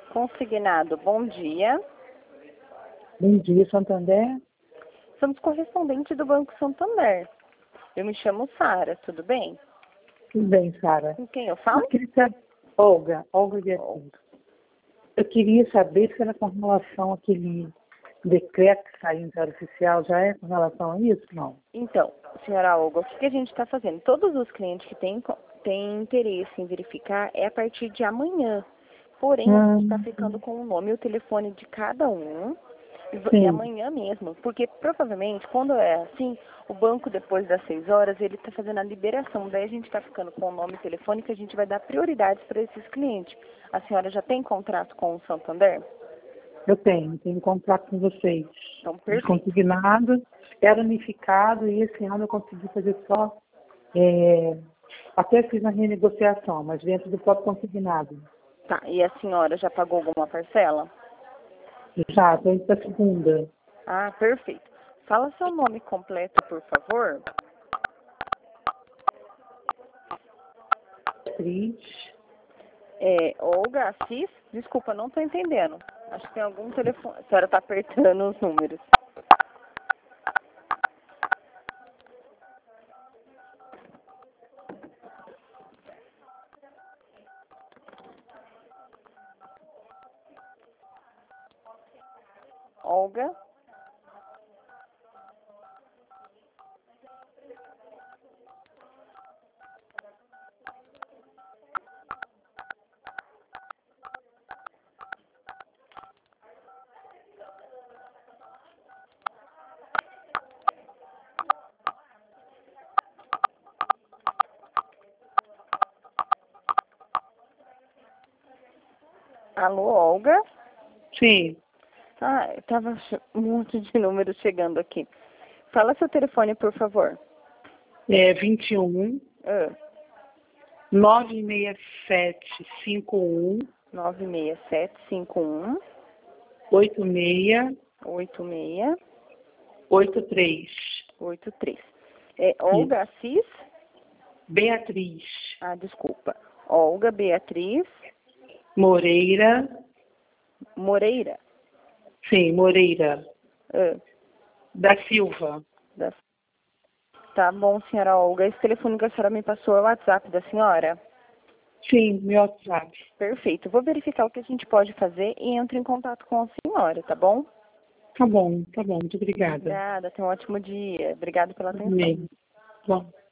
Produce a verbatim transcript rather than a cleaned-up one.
Consignado, bom dia. Bom dia, Santander. Somos correspondente do Banco Santander. Eu me chamo Sara, tudo bem? Tudo bem, Sara. Com quem eu falo? Eu queria saber... Olga, Olga de Assis. Eu queria saber se era com relação àquele decreto que saiu em Diário Oficial, já é com relação a isso? Não. Então, senhora Olga, o que que a gente está fazendo? Todos os clientes que têm, têm interesse em verificar é a partir de amanhã. Porém, a gente está Hum, ficando com o nome e o telefone de cada um. E v- e sim. amanhã mesmo, porque provavelmente quando é assim, o banco depois das seis horas, ele está fazendo a liberação, daí a gente está ficando com o nome e telefone que a gente vai dar prioridades para esses clientes. A senhora já tem contrato com o Santander? Eu tenho, tenho contrato com vocês. Então, De perfeito. consignado, era unificado e esse ano eu consegui fazer só, é, até fiz uma renegociação, mas dentro do próprio consignado. Tá, e a senhora já pagou alguma parcela? Já, estou indo para a segunda. Ah, perfeito. Fala seu nome completo, por favor. Atriz. É, Olga Assis? Desculpa, não estou entendendo. Acho que tem algum telefone. A senhora está apertando os números. Olga? Alô, Olga? Sim, Ah, tava che- um monte de números chegando aqui. Fala seu telefone, por favor. é vinte e um, Ah, nove seis sete cinco um, nove seis sete cinco um oito seis oito seis oito três. oito três. É Olga Assis? Beatriz Ah, desculpa. Olga Beatriz Moreira, Moreira. sim, Moreira, Ah, da Silva. da- Tá bom, senhora Olga. Esse telefone que a senhora me passou é o WhatsApp da senhora? Sim, meu WhatsApp. Perfeito. Vou verificar o que a gente pode fazer e entro em contato com a senhora, tá bom? Tá bom, tá bom, muito obrigada. Obrigada. Tenha um ótimo dia. Obrigada pela atenção. Amém. Bom.